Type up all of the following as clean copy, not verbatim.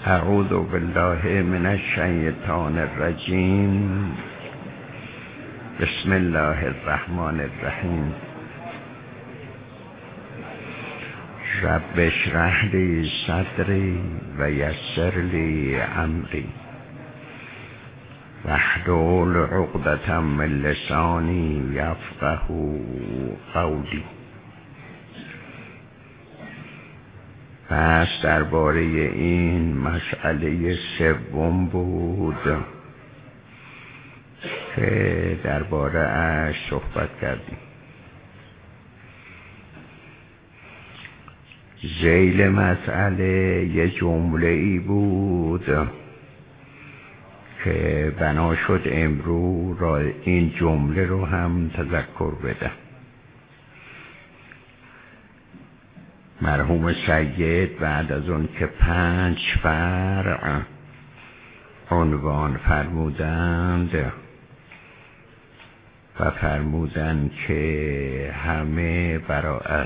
اعوذ بالله من الشیطان الرجیم. بسم الله الرحمن الرحیم. رب اشرح لی صدری و یسر لی امری واحلل عقدة من لسانی یفقهوا قولی. پس درباره این مسئله سوم بود که درباره اش صحبت کردیم. ذیل مسئله یه جمله ای بود که بنا شد امروز را این جمله رو هم تذکر بدم. مرحوم سید بعد از اون که 5 فرع عنوان فرمودند و فرمودند که همه براءت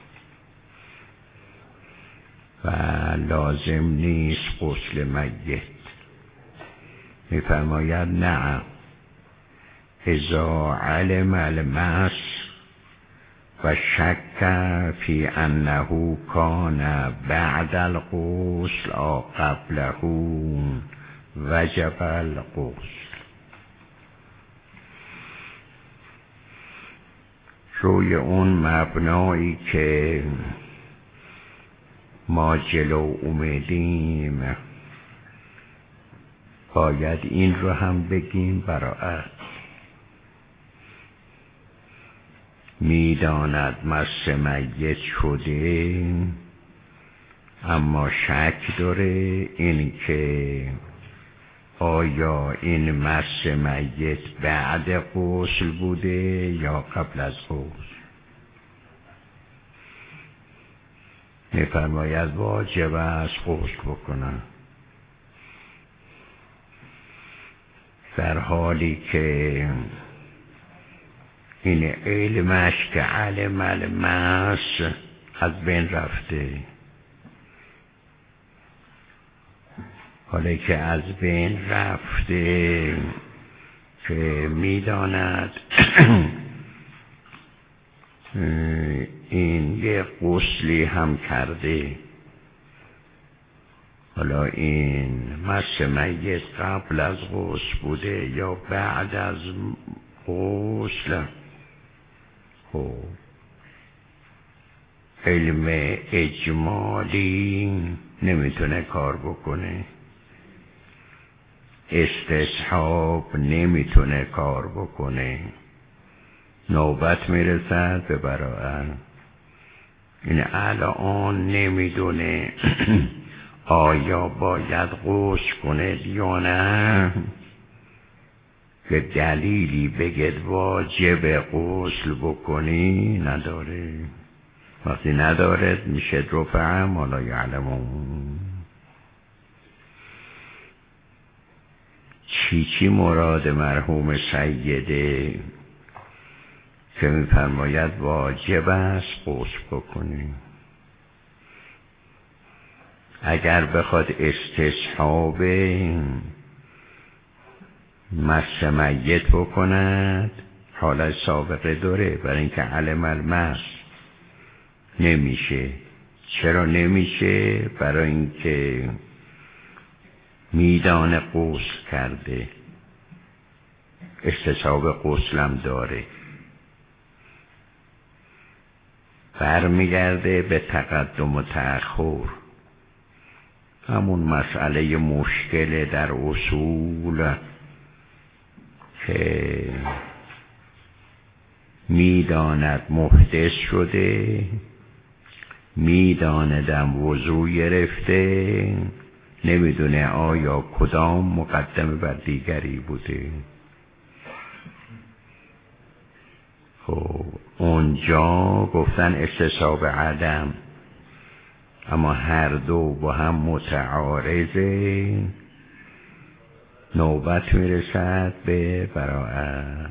و لازم نیست غسل میت، میفرماید نه، اذا علم المس و شک فی انه کان بعد الغسل او قبله وجب الغسل. روی اون مبنایی که ما جلو اومدیم باید این رو هم بگیم براءت. میداند مس میت شده اما شک داره این که آیا این مس میت بعد غسل بوده یا قبل از غسل. میفرماید واجب است غسل بکنن، در حالی که این علمش که علم المس از بین رفته. حالا که از بین رفته که میداند این یه غسلی هم کرده، حالا این مس میت قبل از غسل بوده یا بعد از غسل، خب علم اجمالی نمیتونه کار بکنه، استصحاب نمیتونه کار بکنه، نوبت میرسد به براءت. این الان نمیدونه آیا باید غسل کنه یا نه، که دلیلی بگید واجب غسل بکنی نداره. وقتی ندارد میشه رفع ما لا یعلمون. چی مراد مرحوم سیده که میفرماید واجب است غسل بکنی؟ اگر بخواد استصحاب مس میت بکند حالا سابقه داره، برای اینکه علم المس نمیشه. چرا نمیشه؟ برای اینکه میدانه غسل کرده، استصحاب غسلم داره، برمیگرده به تقدم و تأخر. همون مسئله مشکل در اصول که میداند محدث شده، میداندم وضو گرفته، نمیدونه آیا کدام مقدم بر دیگری بوده. خب اونجا گفتن استصحاب عدم، اما هر دو با هم متعارضه، نوبت میرسد به براءت.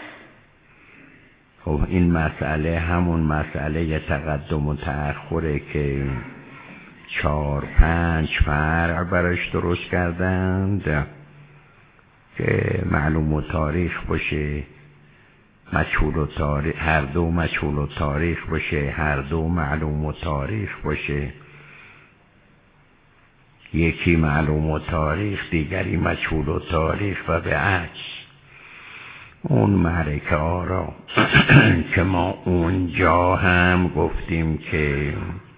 خب این مسئله همون مسئله تقدم و تأخره که 4-5 فرع براش درست کردند که معلوم و تاریخ باشه، مجهول و تاریخ، هر دو مجهول و تاریخ باشه، هر دو معلوم و تاریخ باشه، یکی معلوم و تاریخ دیگری مجهول و تاریخ و به عکس. اون معرکه ها را که ما اونجا هم گفتیم که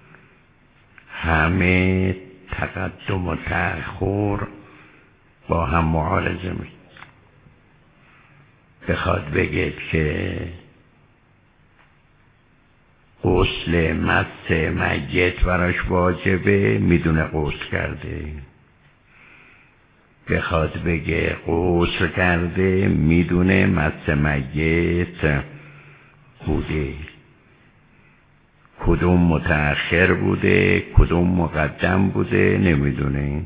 همه تقدم و تأخر با هم معارضه می بخواد بگید که غسل مس میت براش واجبه، میدونه غسل کرده. بخواد بگه غسل کرده، میدونه مس میت بوده. کدوم متأخر بوده کدوم مقدم بوده نمیدونه.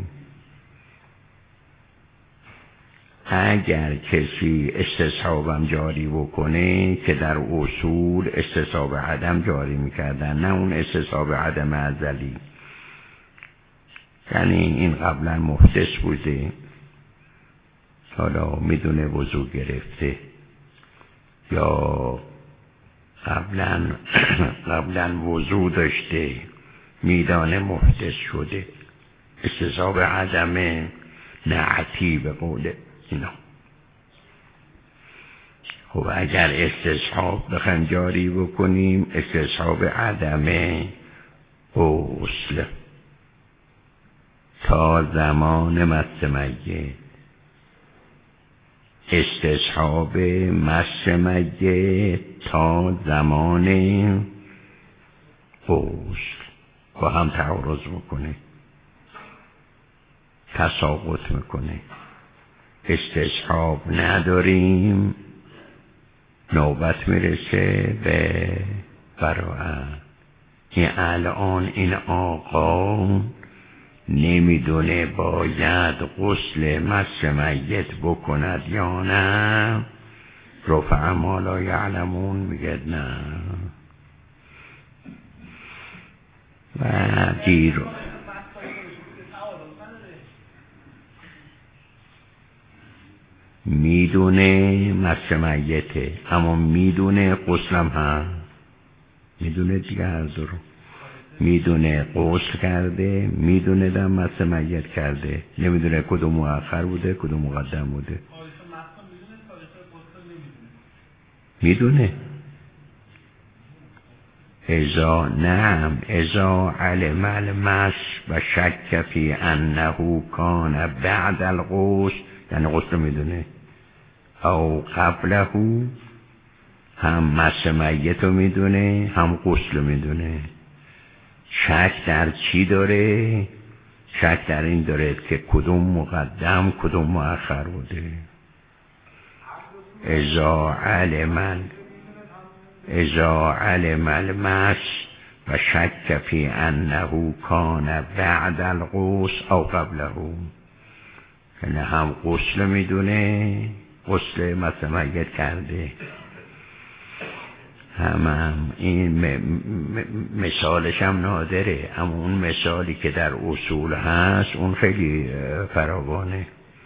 اگر کسی استصحابم جاری بکنه که در اصول استصحاب عدم جاری میکردن، نه اون استصحاب عدم ازلی، یعنی این قبلا محدث بوده حالا میدونه وضو گرفته، یا قبلا وضو داشته میدانه محدث شده، استصحاب عدم نعتی به قول اینا. خب اگر استصحاب بخوایم جاری بکنیم، استصحاب عدم غسل تا زمان مس میت، استصحاب مس میت تا زمان غسل با هم تعارض میکنه، تساقط میکنه. استصحاب نداریم، نوبت میرسه به براءت. این الان این آقا نمیدونه باید غسل مس میت بکند یا نه، رفع ما لا یعلمون میگه نه. و دیر میدونه مس میته، اما میدونه غسلم هم میدونه دیگه، هر دو رو میدونه. غسل کرده، میدونه دم مس میت کرده، نمیدونه کدوم مؤخر بوده کدوم مقدم بوده. میدونه اذا علم المس و شک فی انه کان بعد الغسل، یعنی غسل میدونه، او قبله، هم مس میت رو میدونه هم غسل میدونه. شک در چی داره؟ شک در این داره که کدوم مقدم کدوم مؤخر بوده. اذا علم المس و شک فی انه کان بعد الغسل او قبله، یعنی هم غسل میدونه، غسل مس میت کرده، هم این مثالش هم نادره، اما اون مثالی که در اصول هست اون خیلی فراوانه.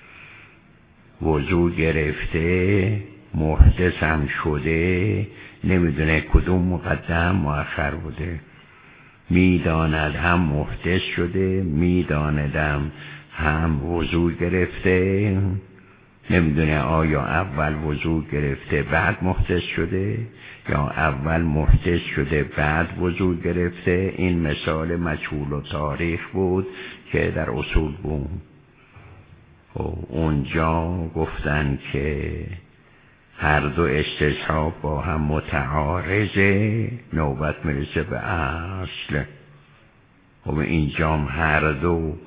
وضو گرفته، محدث هم شده، نمیدونه کدوم مقدم مؤخر بوده، میداند هم محدث شده، میداندم هم وضو گرفته، نمیدونه آیا اول وضو گرفته بعد محدث شده یا اول محدث شده بعد وضو گرفته. این مثال مجهول و تاریخ بود که در اصول بود. اونجا گفتن که هر دو استصحاب با هم متعارضه، نوبت میرسه به اصل. و اینجا هر دو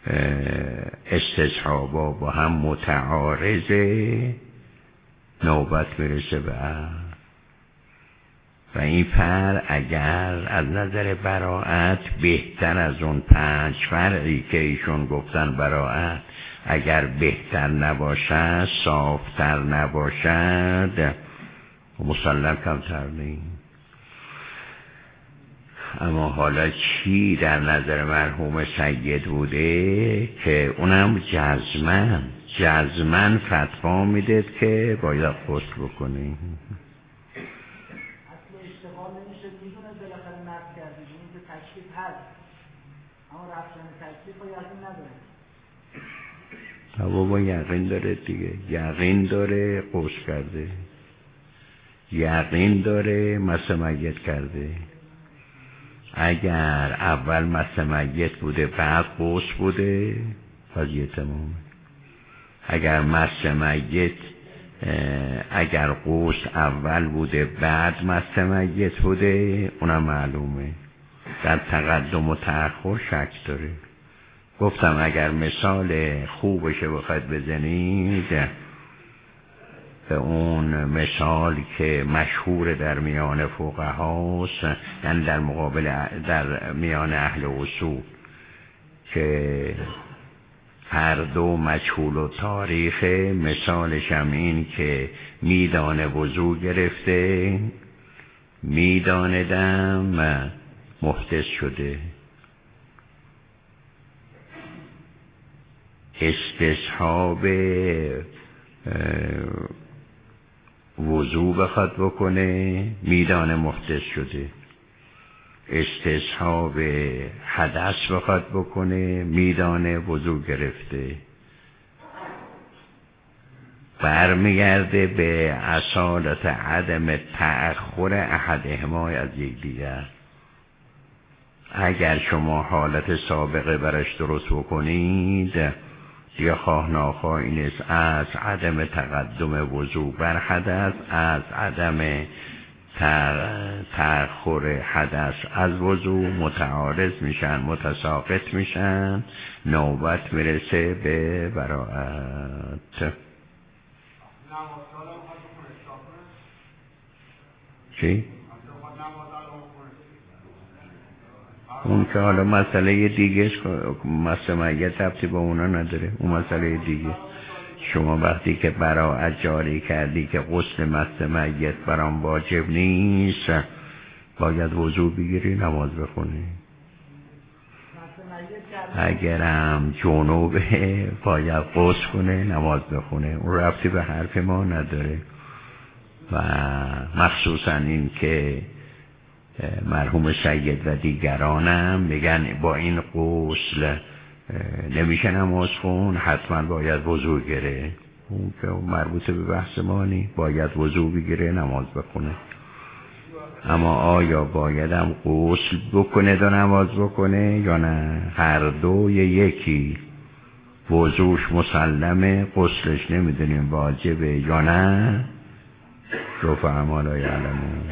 استصحابا با هم متعارضه، نوبت میرسه به اصل. و این فرع اگر از نظر براءت بهتر از اون 5 فرعی که ایشون گفتن براءت اگر بهتر نباشد، صافتر نباشد، مسلم کمتر نیم. اما حالا چی در نظر مرحوم سید بوده که اونم جزمن فتوا میده که باید غسل بکنه. اصل اشتغال نمیشه، میدونه بالاخره نفت کرده این که تکلیف هست، اما رفتن تکلیف رو یقین نداره. بابا یقین داره دیگه، یقین داره غسل کرده، یقین داره مس میت کرده. اگر اول مس میت بوده بعد غسل بوده قضیه تمامه. اگر مس میت اگر غسل اول بوده بعد مس میت بوده اونم معلومه. در تقدم و تأخر شک داره. گفتم اگر مثال خوبشه بخواید بزنید به اون مثال که مشهور در میان فقهاست، یعنی در مقابل در میان اهل اصول، که هر دو مجهول و تاریخ، مثالش هم این که میدانه وضو گرفته، میدانه دم محدث شده. استصحاب وضو بخواد بکنه میدانه محدث شده. استصحاب حدث بخواد بکنه میدانه وضو گرفته. برمیگرده به اصالت عدم تأخر احدهما از یکدیگر. اگر شما حالت سابقه براش درست بکنید یا خواه ناخواه این است از عدم تقدم وضو بر حدث، از عدم تأخر حدث از وضو متعارض میشن، متساقط میشن، نوبت میرسه به براءت. چی؟ اون که حالا مسئله دیگه، مسئله میت ربطی با اونا نداره، اون مسئله دیگه. شما وقتی که براءت جاری کردی که غسل مس میت برام واجب نیست، باید وضو بگیری نماز بخونی. اگرم جنوبه باید غسل کنه نماز بخونه. اون ربطی به حرف ما نداره. و مخصوصا این که مرحوم سید و دیگرانم میگن با این غسل نمیشه نماز خون، حتما باید وضو گیره. اون که مربوط به بحث ما نی، باید وضو بگیره نماز بخونه. اما آیا بایدم غسل بکنه تا نماز بکنه یا نه؟ هر دو یکی. وضوش مسلمه، غسلش نمیدونیم واجبه یا نه. رفع ما لا یعلمون.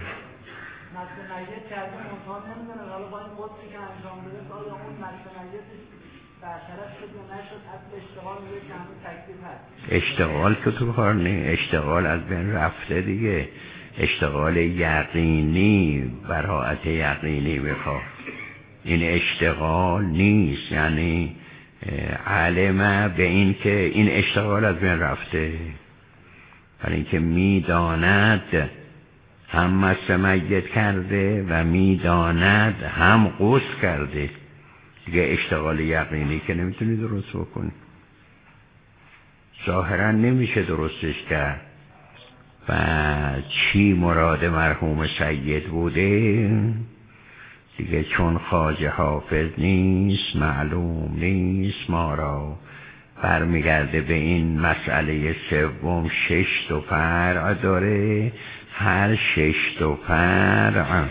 اشتغال که تو کار نی، اشتغال از بین رفته دیگه. اشتغال یقینی، براءت یقینی میخواد. این اشتغال نیست، یعنی علمه به این که این اشتغال از بین رفته، برای اینکه میداند هم مس میت کرده و میداند هم غسل کرده. دیگه اشتغال یقینی که نمیتونی درست بکنی، ظاهرا نمیشه درستش کرد. و چی مراد مرحوم سید بوده دیگه، چون خواجه حافظ نیست معلوم نیست ما را. برمیگرده به این مسئله سوم، 6 تا فرع داره، هر 6 تا فرع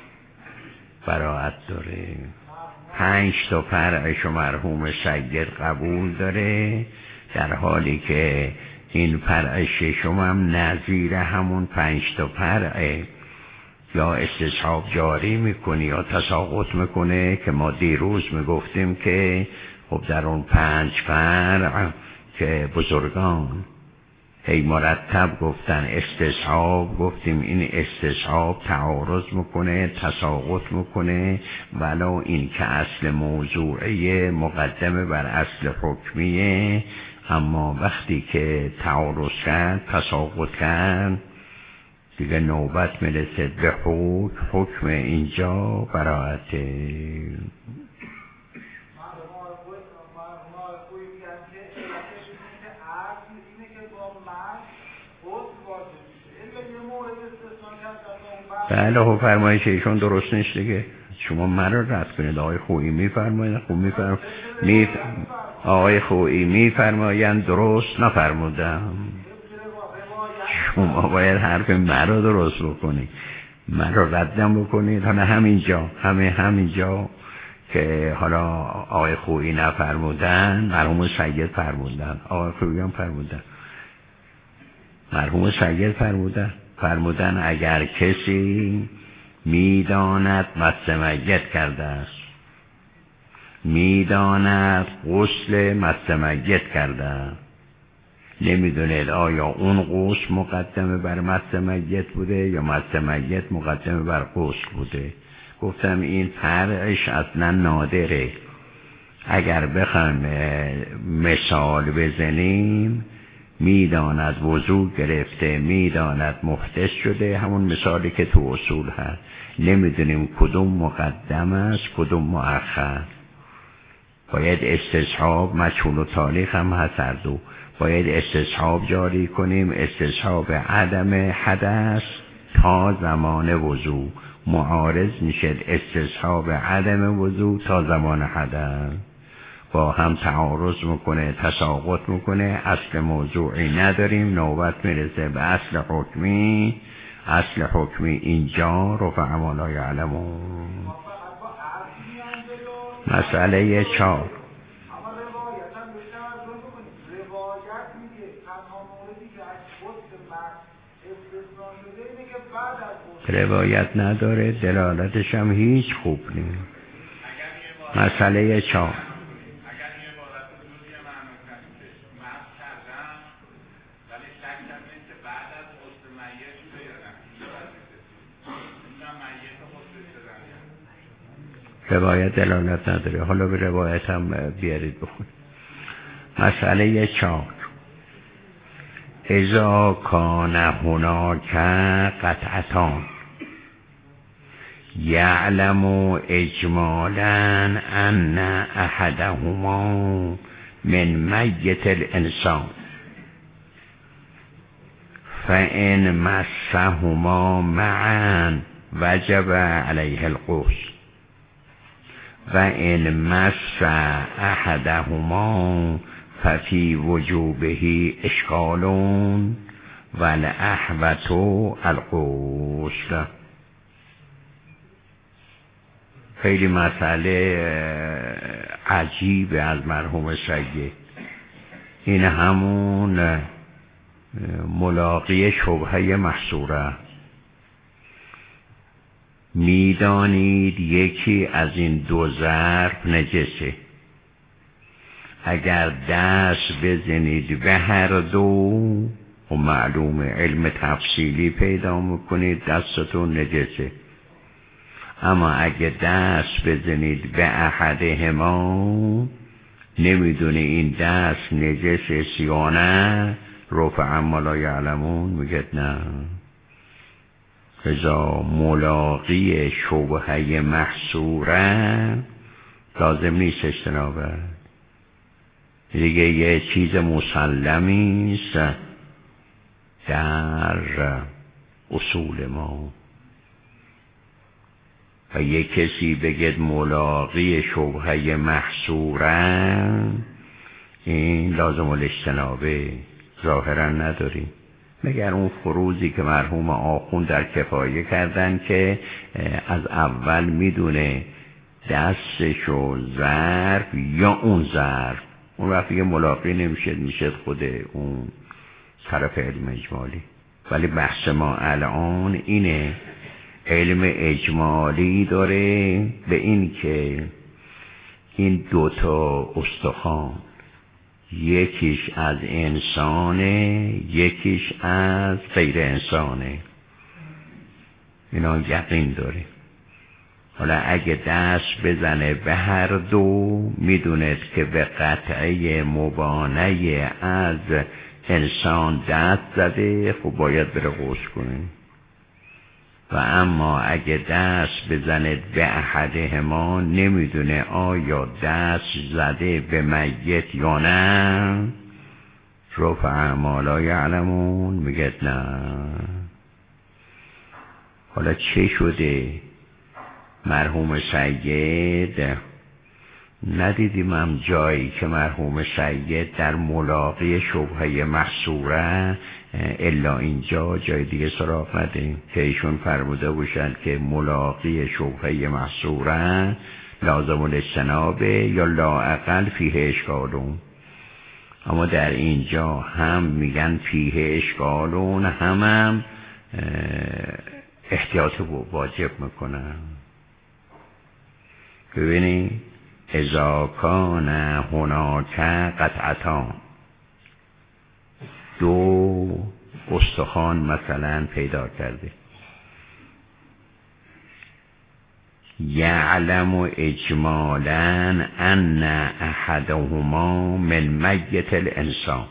براءت داره. 5 تا فرعش مرحوم سید قبول داره، در حالی که این فرع ششم هم نظیر همون 5 تا فرعه. یا استصحاب جاری میکنه یا تساقط میکنه، که ما دیروز میگفتیم که خب در اون 5 فرع که بزرگان هی مرتب گفتن استصحاب، گفتیم این استصحاب تعارض میکنه، تساقط میکنه، ولو این که اصل موضوعی مقدمه بر اصل حکمیه، اما وقتی که تعارض کرد، تساقط کرد، دیگه نوبت میرسه به حکم اینجا براعته. بله خب فرمایش ایشون درست نیست دیگه. شما مرا رد کنید. آقای خویی میفرمایند خوب میفرمایند آقای خویی میفرمایند درست نفرمودم. شما باید حرف مرا درست بکنید، مرا ردم بکنید. حالا همینجا که حالا آقای خویی نفرمودن، مرحوم سید فرمودن، آقای خویی هم فرمودن، مرحوم سید فرمودن اگر کسی میداند مس میت کرده است، میداند غسل مس میت کرده است، نمیدونید آیا اون غسل مقدمه بر مس میت بوده یا مس میت مقدمه بر غسل بوده. گفتم این فرعش اصلا نادره. اگر بخوایم مثال بزنیم، میداند وضو گرفته، میداند محدث شده، همون مثالی که تو اصول هست. نمیدونیم کدوم مقدم است کدوم مؤخر. باید استصحاب، مجهول و تاریخ هم هست هر دو. باید استصحاب جاری کنیم، استصحاب عدم حدث تا زمان وضو. معارض میشه استصحاب عدم وضو تا زمان حدث. با هم تعارض میکنه، تساقط میکنه، اصل موضوعی نداریم. نوبت میرسه به اصل حکمی. اصل حکمی اینجا رفع ما لا یعلمون. مسئله 4. روایت نداره، دلالتش هم هیچ خوب نیست. مسئله 4. روایت دلالت نداره، حالا به روایت هم بیارید بخونید. مسئله 4. اذا کان هناک قطعتان یعلم اجمالا ان احدهما من میت الانسان فان مسهما معا وجب علیه الغسل و ان مس احدهما ففی وجوبه اشکال و الاحوط الغسل. خیلی مسئله عجیب از مرحوم سید. این همون ملاقی شبهه محصوره. میدانید یکی از این دو ظرف نجسه، اگر دست بزنید به هر دو و معلوم علم تفصیلی پیدا میکنید دستتون نجسه. اما اگه دست بزنید به احدهما، نمیدونه این دست نجس یا نه، رفع ما لا یعلمون میگه نه. ازا ملاقی شبهه محصوره لازم نیست اجتنابه دیگه. یه چیز مسلمی است در اصول ما. و یه کسی بگید ملاقی شبهه محصوره، این لازم الاجتنابه، ظاهرا نداریم. مگر اون فروزی که مرحوم آخوند در کفایه کردن که از اول میدونه دستش و ظرف یا اون ظرف، اون وقت دیگه ملاقی نمیشه، میشه خود اون طرف علم اجمالی. ولی بحث ما الان اینه، علم اجمالی داره به این که این دوتا استخوان یکیش از انسانه یکیش از غیر انسانه، اینا یقین داره. حالا اگه دست بزنه به هر دو، میدوند که به قطعه مبانه از انسان دست زده، خب باید بره غسل کنه. و اما اگه دست بزند به احدهما نمیدونه آیا دست زده به میت یا نه، رفع ما لا یعلمون، میگه نه. حالا چه شده؟ مرحوم سید ندیدیم هم جایی که مرحوم سید در ملاقی شبهه محصوره الا اینجا جای دیگه سراغ نداریم که ایشون فرموده باشند که ملاقی شبهه محصوره لازم الاجتنابه یا لااقل فیه اشکالون. اما در اینجا هم میگن فیه اشکالون، هم احتیاط واجب میکنن. ببینید اذا کان هناک قطعتان، دو استخوان مثلا پیدا کرده، یعلم اجمالا ان احدهما من میت الانسان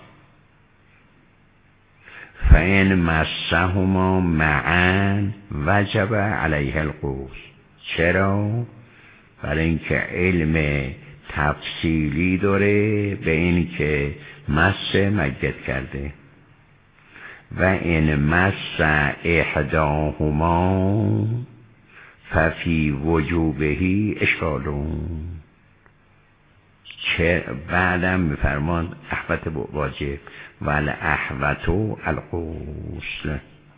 فان مسهما معا وجب علیه الغسل. چرا؟ برای اینکه علم تفصیلی داره به این که مس میت کرده. و این مس احداهما ففی وجوبهی اشکالون. چه بعدم میفرمان احوت واجب ول احوتو الغسل.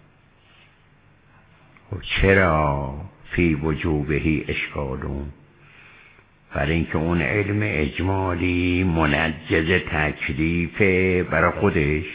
چرا فی وجوبهی اشکالون؟ برای اینکه اون علم اجمالی منجز تکلیف برای خودش،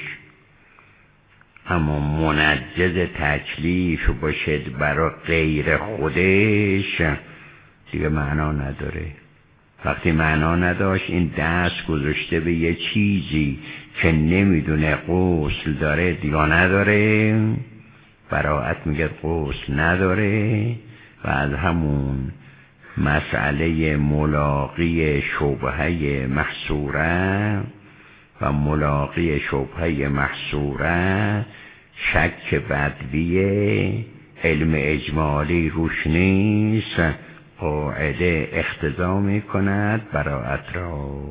اما منجز تکلیف باشد برای غیر خودش دیگه معنا نداره. وقتی معنا نداشت این دست گذاشته به یه چیزی که نمیدونه غسل داره دیگه نداره، براءت میگه غسل نداره. و از همون مسئله ملاقی شبهه محصوره و ملاقی شبهه محصوره شک بدویه، علم اجمالی روش نیست، قاعده اقتضا می کند براءت را.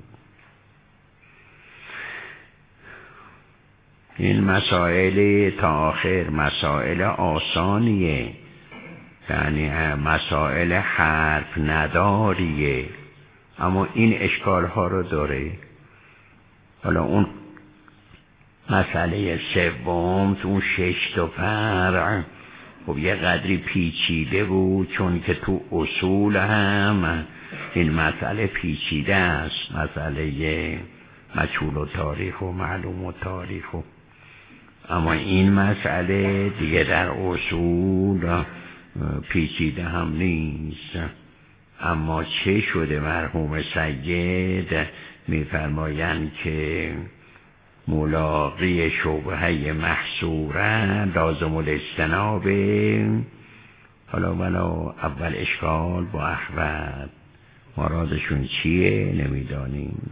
این مسائل تا آخر مسائل آسانیه، یعنی مسائل حرف نداریه، اما این اشکال ها رو داره. حالا اون مسئله سوم تو اون 6 تا فرع خب یه قدری پیچیده بود، چون که تو اصول هم این مسئله پیچیده است، مسئله مجهول و تاریخ و معلوم و تاریخ. اما این مسئله دیگه در اصول پیچیده هم نیست. اما چه شده؟ مرحوم سید میفرمایند که ملاقی شبهه محصوره لازم الاجتناب. حالا اول اشکال با احوت مرادشون چیه نمیدانیم.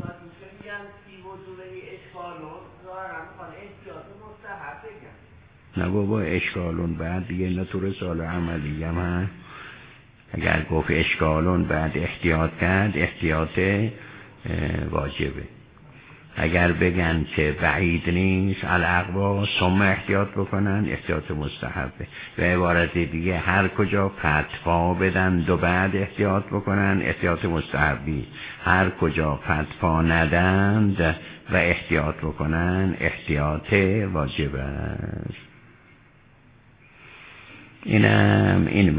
نه بابا اشکالون بعد دیگه اینا تو رساله عملی هم هست. اگر گفت اشکالون بعد احتیاط کرد احتیاط واجبه. اگر بگن که بعید نیست الاقوا ثم احتیاط بکنن احتیاط مستحبه. به عبارت دیگه هر کجا فتوا بدن و بعد احتیاط بکنن احتیاط مستحبی، هر کجا فتوا ندند و احتیاط بکنن احتیاط واجب است. اینم این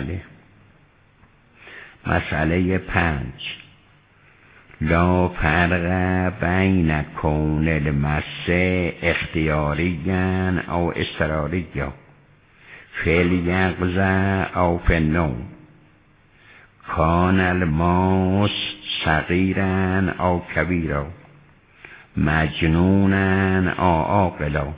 مسئله 5 لا فرق بین کون المس اختیاریاً او اضطراریاً فی الیقظة او فی النوم، کان الماس صغیراً او کبیراً، مجنوناً او عاقلاً.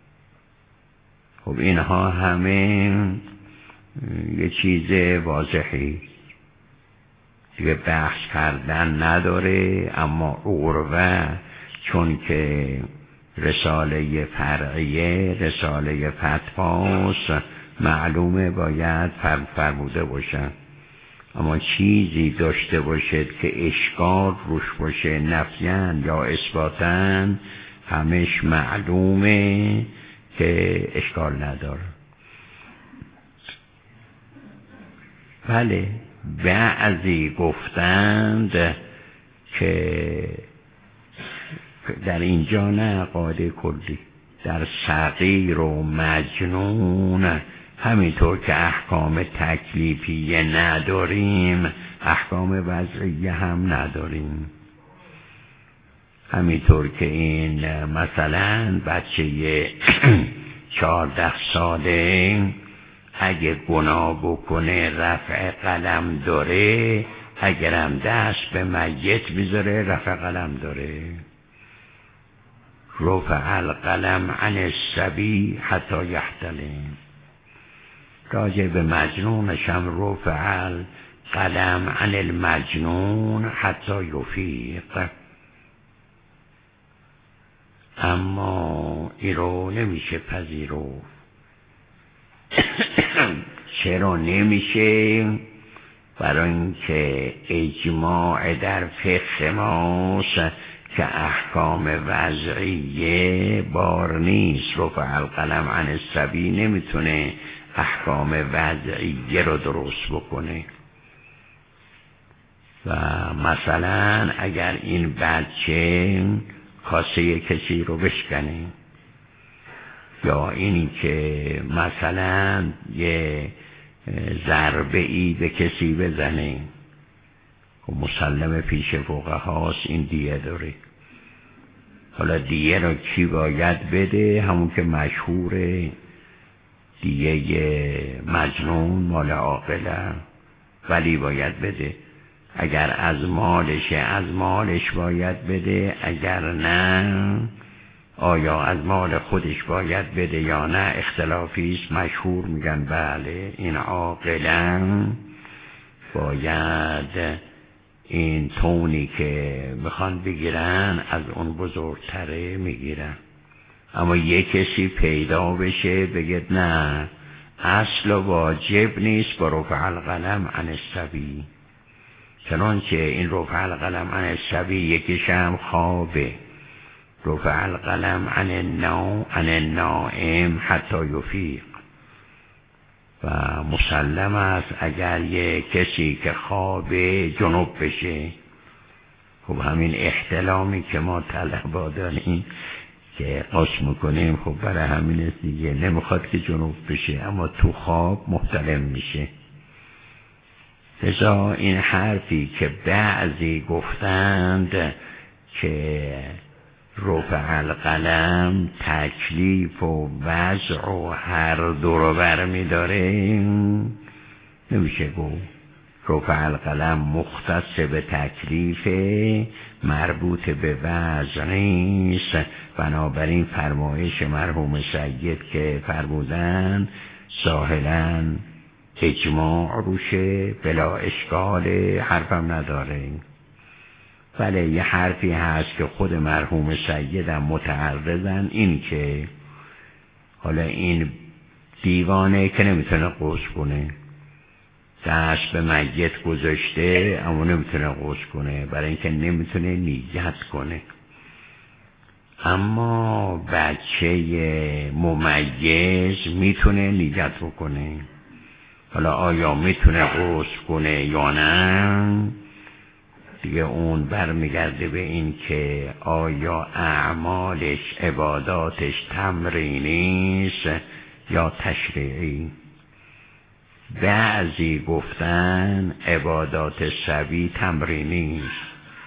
خب اینها همه یه چیز واضحی دیگه بحث کردن نداره. اما عروه چون که رساله فرعیه رساله فتواست معلومه باید فرموده باشن، اما چیزی داشته باشد که اشکال روش باشه نفیاً یا اثباتاً، همش معلومه که اشکال نداره. بله بعضی گفتند که در اینجا نه قاعده کلی، در صغیر و مجنون همینطور که احکام تکلیفیه نداریم، احکام وضعیه هم نداریم. همینطور که این مثلا بچه 14 ساله اگه گناه بکنه رفع قلم داره، اگرم دست به میت میذاره رفع قلم داره. رفع القلم عن الصبی حتی یحتلم. راجع به مجنونشم رفع القلم عن المجنون حتی یفیق. اما این رو نمیشه پذیرفت. چرا نمیشه؟ برای اینکه اجماع در فقه ماست که احکام وضعیه بار نیست. رفع القلم عن الصبی نمیتونه احکام وضعیه رو درست بکنه. و مثلا اگر این بچه کاسه کسی رو بشکنه، یا اینی که مثلا یه ضربه ای به کسی بزنه، و مسلم پیش فقهاست این دیه داره. حالا دیه رو کی باید بده؟ همون که مشهوره، دیه مجنون مال عاقله، ولی باید بده. اگر از مالش باید بده، اگر نه آیا از مال خودش باید بده یا نه اختلافیست. مشهور میگن بله این عاقله باید این تونی که میخوان بگیرن از اون بزرگتره میگیرن. اما یک کسی پیدا بشه بگه نه اصل و واجب نیست با رفع القلم عن الصبی، چنانچه این رفع القلم عن الصبی یکیش هم خوابه. رفع القلم عن النائم حتی یفیق. و مسلم است اگر یک کسی که خوابه جنوب بشه، خب همین احتلامی که ما طلبا داریم که قصد میکنیم، خب برای همین دیگه نمیخواد که جنوب بشه، اما تو خواب محتلم میشه. لذا این حرفی که بعضی گفتند که رفع القلم تکلیف و وضع و هر دو رو برمی داره، نمیشه گفت. رفع القلم مختص به تکلیف، مربوط به وضع نیست. بنابراین فرمایش مرحوم سید که فرمودن ظاهراً اجماع روشه، بلا اشکال، حرفم نداره. بله یه حرفی هست که خود مرحوم سیدم متعرضن، این که حالا این دیوانه که نمیتونه غسل کنه، دست به میت گذاشته اما نمیتونه غسل کنه برای اینکه نمیتونه نیت کنه. اما بچه ممیز میتونه نیت بکنه. حالا آیا میتونه غسل کنه یا نه دیگه اون برمیگرده به این که آیا اعمالش عباداتش تمرینیست یا تشریعی. بعضی گفتن عبادات صبی تمرینیست.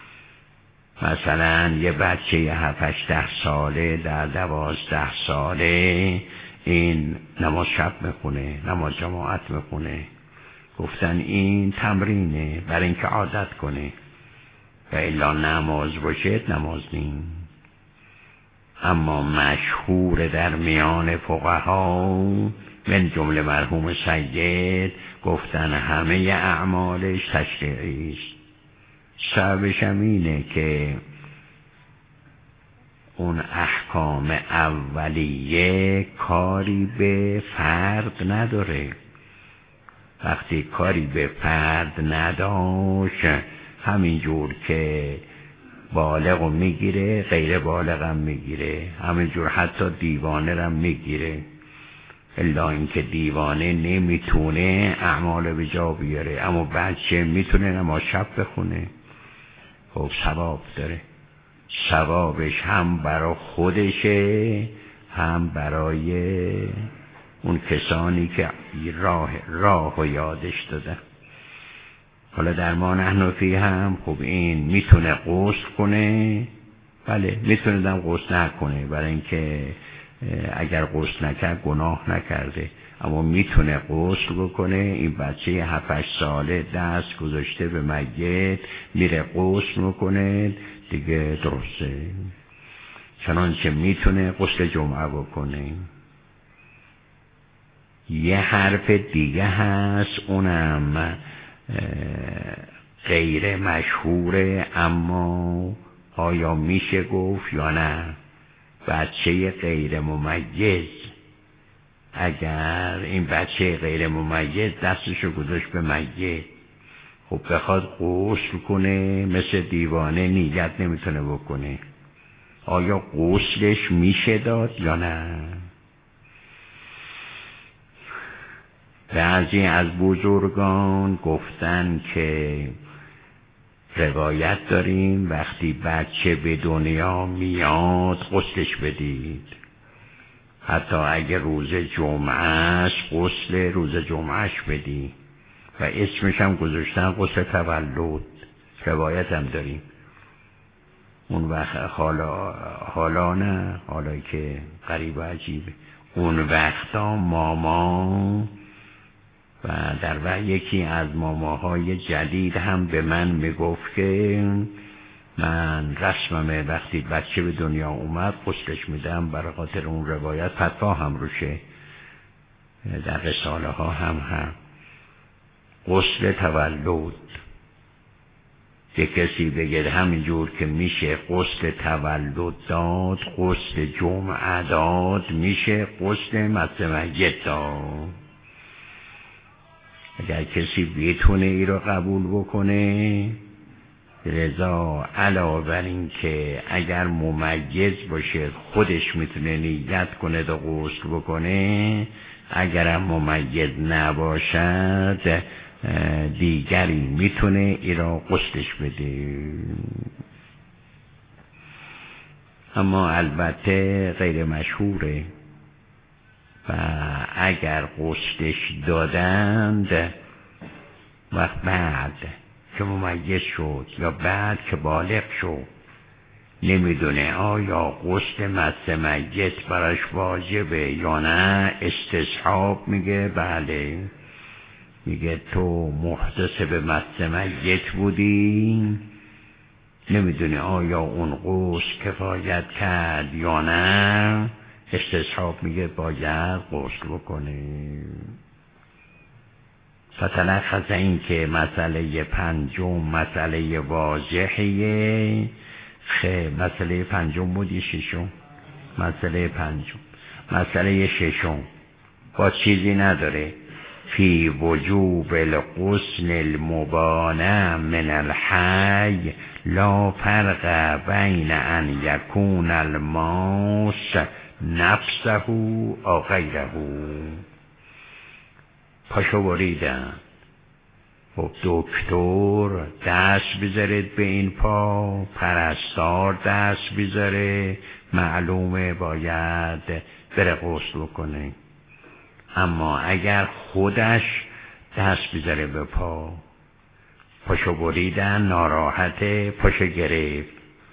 مثلا یه بچه 7-8 ساله در 12 ساله این نماز شب میخونه، نماز جماعت میخونه، گفتن این تمرینه برای اینکه عادت کنه، و الا نماز باشه نماز نیم. اما مشهور در میان فقها من جمله مرحوم سید گفتن همه اعمالش تشریعی است. سببش هم اینه که اون احکام اولیه کاری به فرد نداره. وقتی کاری به فرد نداشت، همینجور که بالغ رو میگیره غیر بالغ هم میگیره، همینجور حتی دیوانه رو میگیره. الا اینکه دیوانه نمیتونه اعمال به جا بیاره، اما بچه میتونه نماز شب بخونه، خب ثواب داره. ثوابش هم برای خودشه هم برای اون کسانی که راه و یادش دادن. حالا در ما نحنفی هم خب این میتونه غسل کنه، بله میتونه دم غسل نکنه، برای اینکه اگر غسل نکرد گناه نکرده، اما میتونه غسل بکنه. این بچه 7-8 ساله دست گذاشته به میت، میره غسل میکنه دیگه، درسته. چنانچه میتونه غسل جمعه بکنه. یه حرف دیگه هست، اونم غیر مشهوره، اما آیا میشه گفت یا نه؟ بچه غیر ممیز، اگر این بچه غیر ممیز دستشو گذاشت به میت، خب بخواد غسل کنه مثل دیوانه نیت نمیتونه بکنه، آیا غسلش میشه داد یا نه؟ بعضی از بزرگان گفتن که روایت داریم وقتی بچه به دنیا میاد غسلش بدید، حتی اگه روز جمعهش غسل روز جمعهش بدید و اسمش هم گذاشتن غسل تولد، روایت هم داریم. اون وقت حالا نه، حالا که غریب و عجیبه، اون وقتا ماما و در یکی از ماماهای جدید هم به من میگفت که من رسممه وقتی بچه به دنیا اومد غسلش میدم، برای خاطر اون روایت فتوا هم روشه، در رساله ها هم غسل تولد. یه کسی بگه همینجور که میشه غسل تولد داد، غسل جمعه داد، میشه غسل مس میت داد. اگر کسی بتونه ای رو قبول بکنه، رضا علاوه بر این که اگر ممیز باشه خودش میتونه نیت کنه و غسل بکنه، اگرم ممیز نباشد دیگری میتونه ای را غسلش بده. اما البته غیر مشهوره و اگر غسلش دادند وقت بعد که ممیز شد یا بعد که بالغ شد، نمیدونه آیا غسل مس میت براش واجبه یا نه، استصحاب میگه بله، میگه تو محدث به مس میت بودی، نمیدونه آیا اون غسل کفایت کرد یا نه، استصحاب میگه باید غسل بکنه. فتلخص این که مسئله پنجم مسئله واضحیه. مسئله پنجم بودی ششم؟ مسئله ششم با چیزی نداره. فی وجوب الغسل المبانه من الحی لا فرق بین ان یکون الماس نفسه او غیره. پاشو بریدن، خب دکتر دست بذارید به این پا، پرستار دست بذاره، معلومه باید بره غسل کنه. اما اگر خودش دست بذاره به پا، پاشو بریدن ناراحته، پاشو گرفت،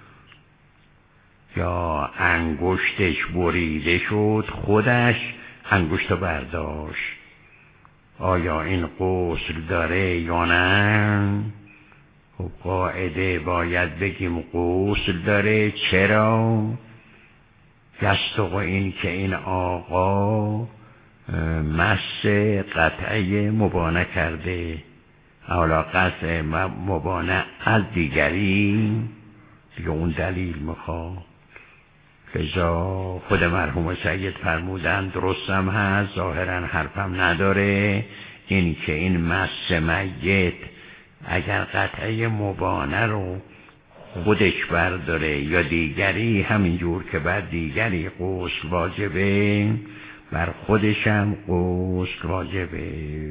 یا انگشتش بریده شد خودش انگشتو برداشت، آیا این غسل داره یا نه؟ خب قاعده باید بگیم غسل داره. چرا؟ یصدق این که این آقا مس قطعه مبانه کرده، حالا قطع مبانه از دیگری دیگه اون دلیل میخواد. لذا خود مرحوم سید فرمودن درستم هست، ظاهرا حرفم نداره، این که این مس میت اگر قطعه مبانه رو خودش برداره یا دیگری، همینجور که بر دیگری غسل واجبه بر خودشم غسل واجبه.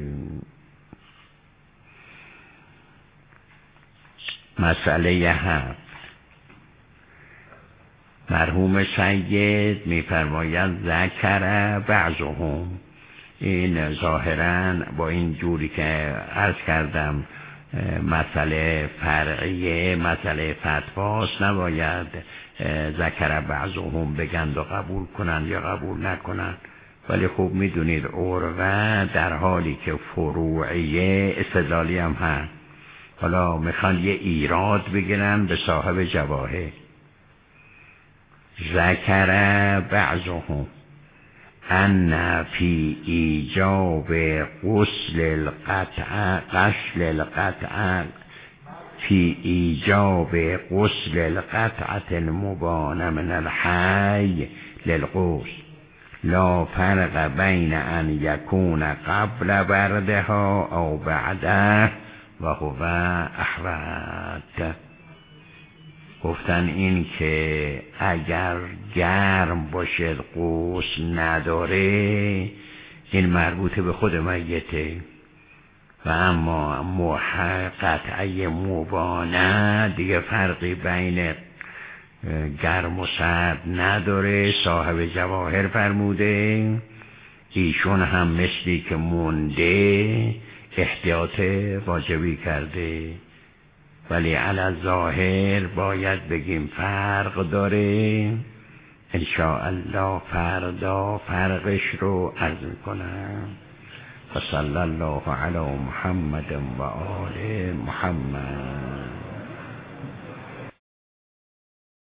مسئله 7. مرحوم سید میفرماید ذکر بعضهم، این ظاهرا با این جوری که عرض کردم مسئله فرعیه، مسئله فتواست، نباید ذکر بعضهم بگند و قبول کنند یا قبول نکنند. ولی خوب میدونید عروه در حالی که فروعیه استدلالی هم هست. حالا میخوان یه ایراد بگیرن به صاحب جواهر. ذکر بعضهم ان فی ایجاب غسل القطع فی ایجاب غسل القطعة المبانة من الحی للغسل لا فرق بین ان یکون قبل بردها او بعده و هو احوط. گفتن این که اگر گرم باشد غسل نداره، این مربوط به خود میته، و اما قطعه مبانه دیگه فرقی بین گرم و سرد نداره. صاحب جواهر فرموده ایشون هم مثلی که مونده احتیاط واجبی کرده، ولی علی ظاهر باید بگیم فرق داره. انشاءالله فردا فرقش رو عرض میکنم. و صلی الله علی محمد و آل محمد.